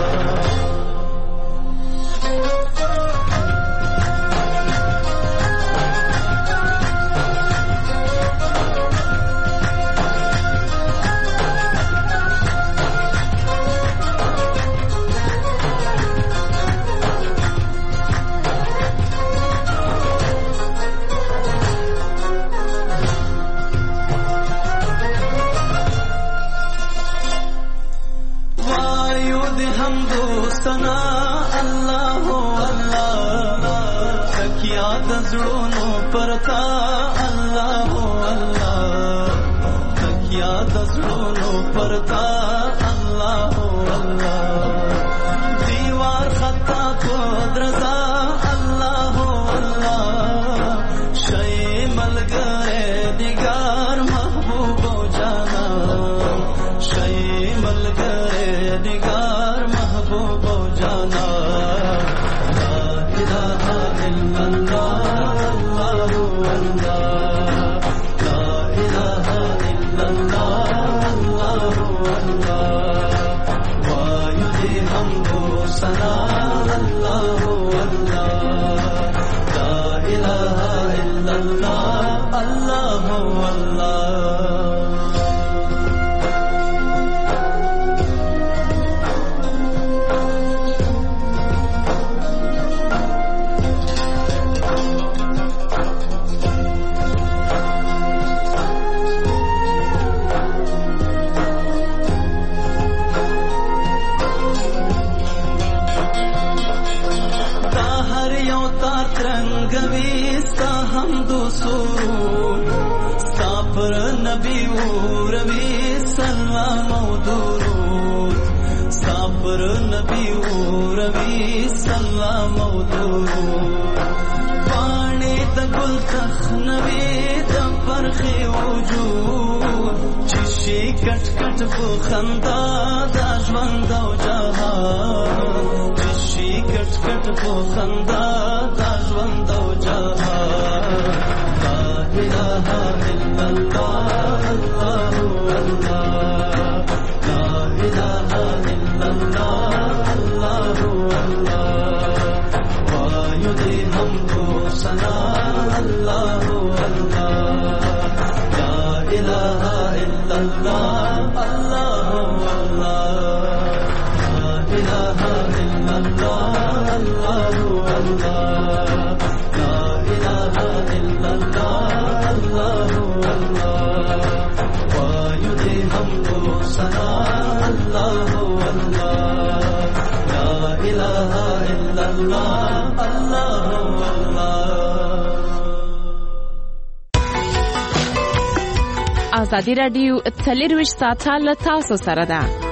زړونو پرتا الله الله، تکیا د زړونو پرتا الله الله، دیوار خطا کو درزا الله الله، شی ملګری دیګار محبوب او جانا، شی ملګری دیګار محبوب او جانا. لا اله الا الله الله والله، لا اله الا الله الله والله، وایو دې حمد و ثنا الله والله، لا اله الا الله الله والله. نبی روی سلام او درود، صبر نبی روی سلام او درود، پانی د ګل تخ نبی د فرخي وجود، چشي کټ کټ په خندا د ژوند او جهان، چشي کټ کټ په خندا د ژوند او جهان. لا اله الا الله الله والله، لا اله الا الله الله والله، وایو دې حمد و ثنا الله والله، لا اله الا الله الله والله، لا اله الا الله الله والله، لا اله الا الله الله والله، وایو دې حمد و ثنا الله والله، لا इलाहा इल्लल्लाह अल्लाह अल्लाह। ازادي راډیو څلور ویشت ساعته له تاسو سره ده.